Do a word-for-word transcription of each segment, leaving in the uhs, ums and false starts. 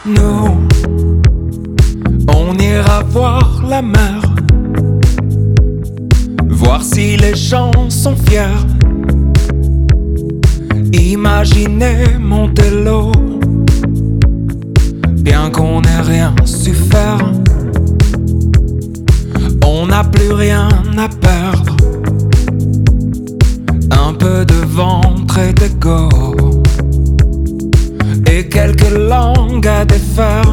Nous, on ira voir la mer, voir si les gens sont fiers. Imaginez Montello, bien qu'on n'ait rien su faire. On n'a plus rien à perdre, un peu de ventre et d'ego, et quelques langues à défaire,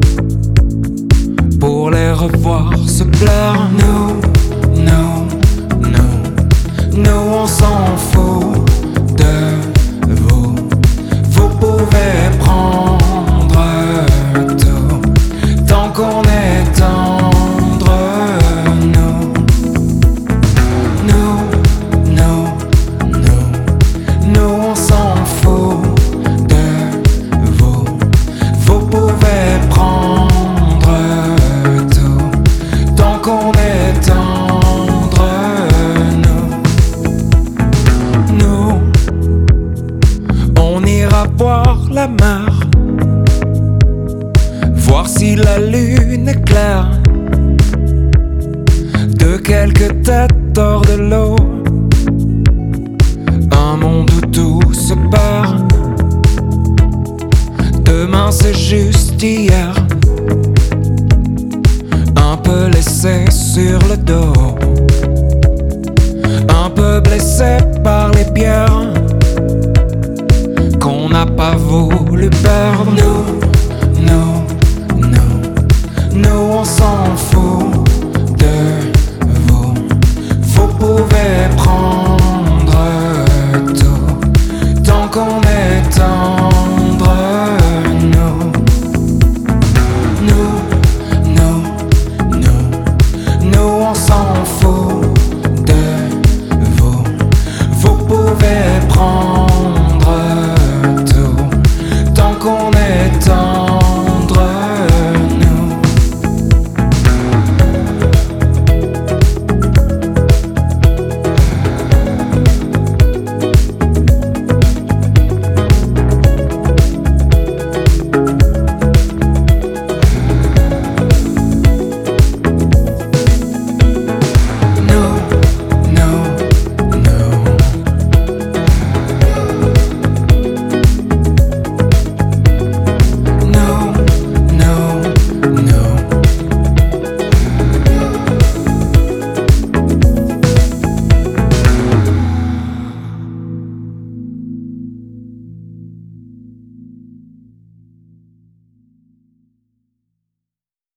pour les revoir se plaire. Nous, nous, nous, nous on s'en fout de vous. Vous pouvez prendre tout, tant qu'on est tendre. Nous, nous, nous, nous, nous on s'en fout de vous. Vous pouvez prendre tout, tant qu'on est tendre. Nous, nous, on ira voir la mer, voir si la lune est claire, de quelques têtes hors de l'eau, un monde où tout se perd. Demain c'est juste hier, un peu laissé sur le dos, un peu blessé par les pierres qu'on n'a pas voulu perdre. Nous, nous, nous, nous on s'en fout de vous. Vous pouvez prendre tout, tant qu'on est tendre.